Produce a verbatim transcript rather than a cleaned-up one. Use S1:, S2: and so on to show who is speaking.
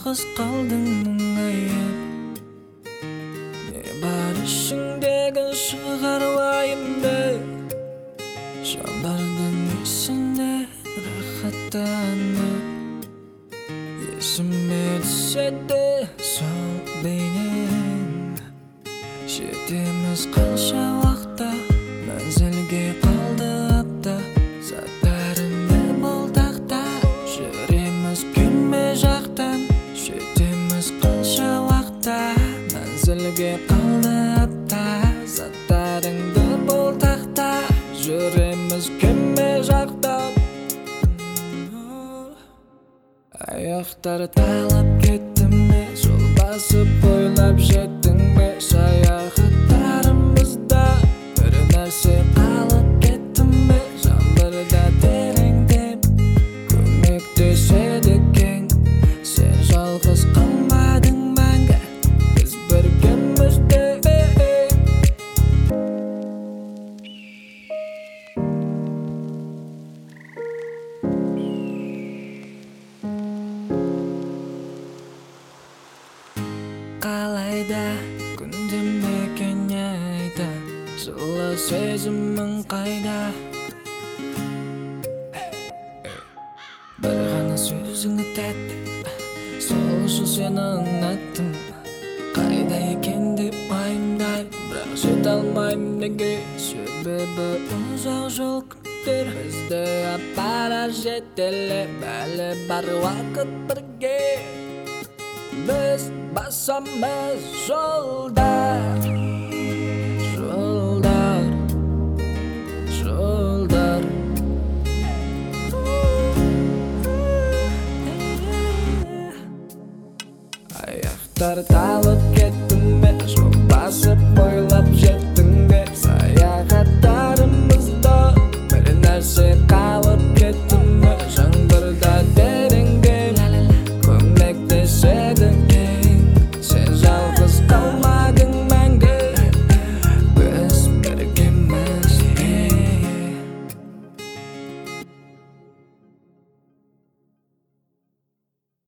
S1: жалғыз қалдың мұңайып. Не бар ішіңдегі шығар уайымды, жаңбырдың есіне рахаттанып. Есіме түседі сол бейнең, жетеміз қанша уақытта, мәнзілге қалды апта. Заттарыңды болтақта, жүреміз күнме жақтан. Жетеміз қанша уақытта, мәнзілге қалды апта. Заттарыңды болтақта, жүреміз күнме жақтан. Аяқтар талап кетті ме, жол басып бойлап жеттің бе? Саяхаттарымызда бір нәрсе қалып кетті ме? Жаңбырда тереңдеп көмектеседі екен. Сен жалғыз қалмадың мәңгі, біз біргемізде. Қалайда күнде мекен айда, жылы сезімің қайда? Бір ғана сөзіңі тәтті, сол үшін сені ұнаттым. Қайда екен деп уайымдаймын, бірақ жете алмаймын неге? Себебі ұзақ жол күттер бізді апарар жетелеп, әлі бар уақыт бірге. Біз басамыз жолдар, жолдар, жолдар. Аяқтар талып кетті ме, жол басып бойлап жет